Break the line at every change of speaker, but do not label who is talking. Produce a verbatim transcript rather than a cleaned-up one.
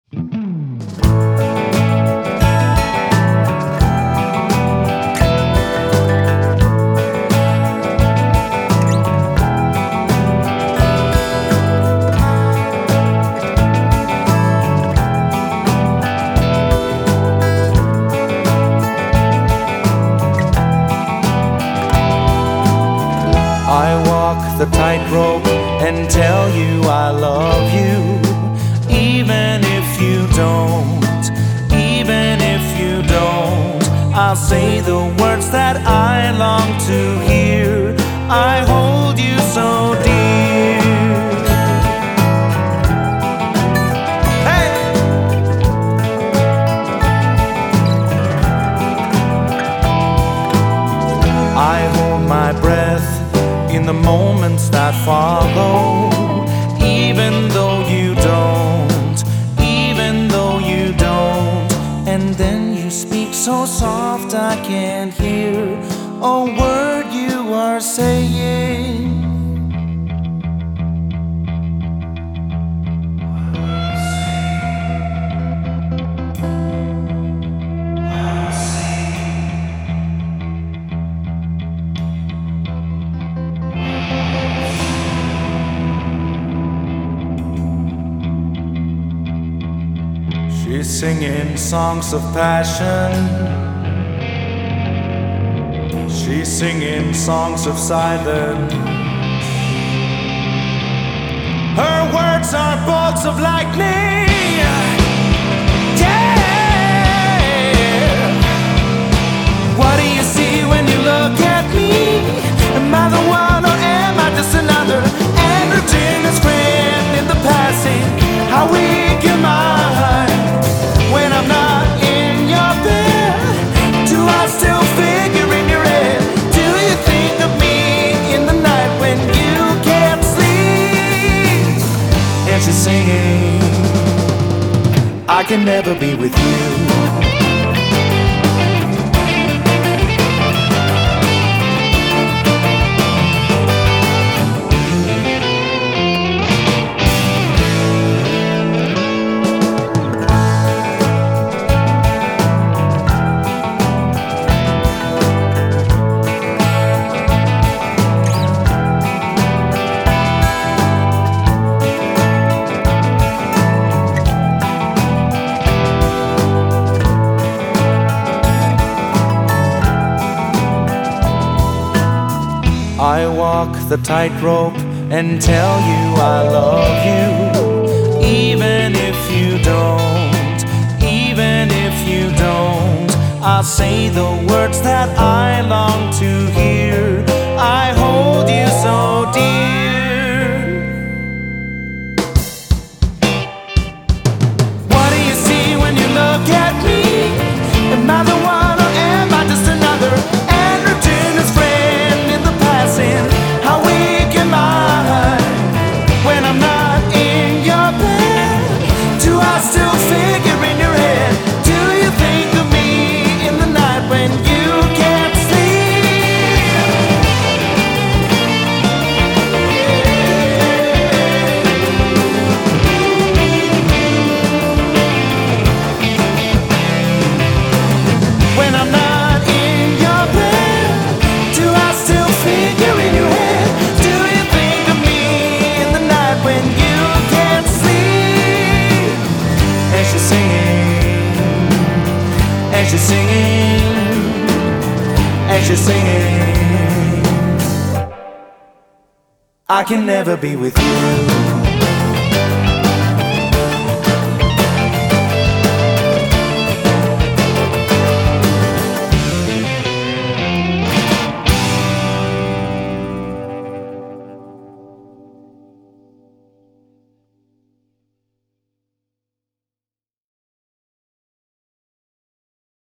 I walk the tightrope and tell you I love you, even if you don't, even if you don't. I'll say the words that I long to hear. I hold you so dear. Hey! I hold my breath in the moments that follow, even though you don't, even though you don't. And then you speak so soft I can't hear a word you are saying. She's singing songs of passion. She's singing songs of silence. Her words are bolts of lightning. Yeah. What do you see when you look at me? Am I the one or am I just another androgynous friend in the passing? How weak am I? When I'm not in your bed, do I still figure in your head? Do you think of me in the night when you can't sleep? And she's singing, I can never be with you. I walk the tightrope and tell you I love you, even if you don't, even if you don't. I'll say the words that I long to hear. I hold you so dear. What do you see when you look at me? Am I the one or am I just another androgynous friend in the passing? How weak am I when I'm not in your bed? Do I still figure in your head? Do you think of me in the night when you can't sleep? When I'm not in your bed, do I still figure in your head? Do you think of me in the night when you can't sleep? And she's singing, and she's singing, and she's singing, I can never be with you.